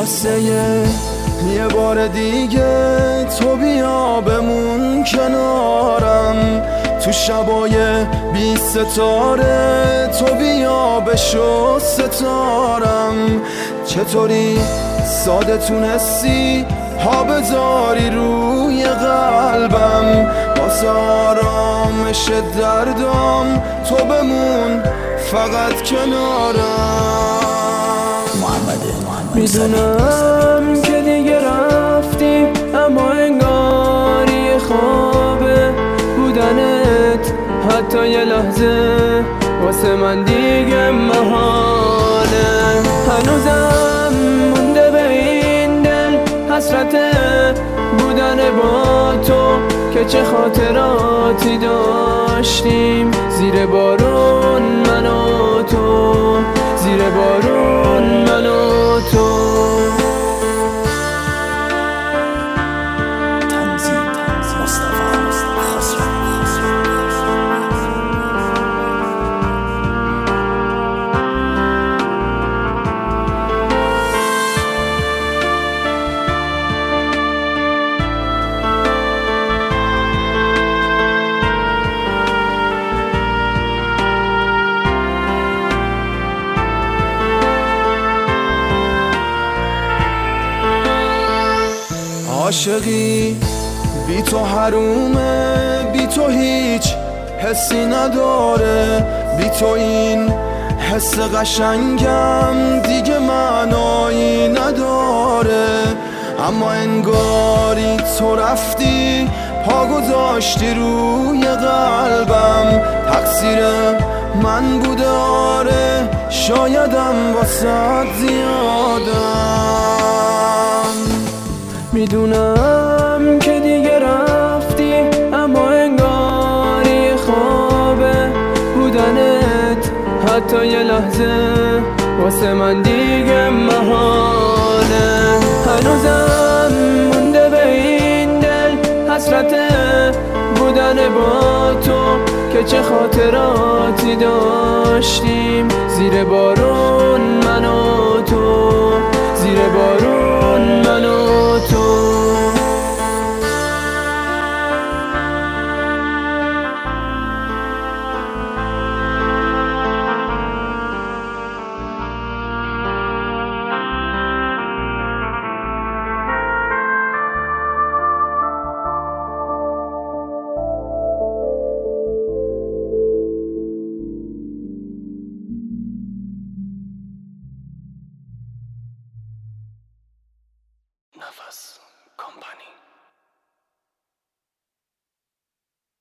واسه یه بار دیگه تو بیا بمون کنارم، تو شبای 20 ستاره تو بیا بشو ستارم. چطوری ساده تونستی ها بذاری روی قلبم، واسه آرامش دردم تو بمون فقط کنارم. میدونم که دیگه رفتی، اما انگاری خوابه بودنت حتی یه لحظه واسه من دیگه محاله. هنوزم مونده به این دل حسرت بودن با تو، که چه خاطراتی داشتیم زیر بارون من و تو، زیر بارون من و تو. عاشقی بی تو حرومه، بی تو هیچ حسی نداره، بی تو این حس قشنگم دیگه معنایی نداره. اما انگاری تو رفتی پا گذاشتی روی قلبم، تقصیر من بوده آره، شایدم واسه زیادم. میدونم که دیگه رفتی، اما انگاری خوابه بودنت حتی یه لحظه واسه من دیگه محاله. هنوزم مونده به این دل حسرت بودن با تو، که چه خاطراتی داشتیم زیر بارون من و تو، زیر بارون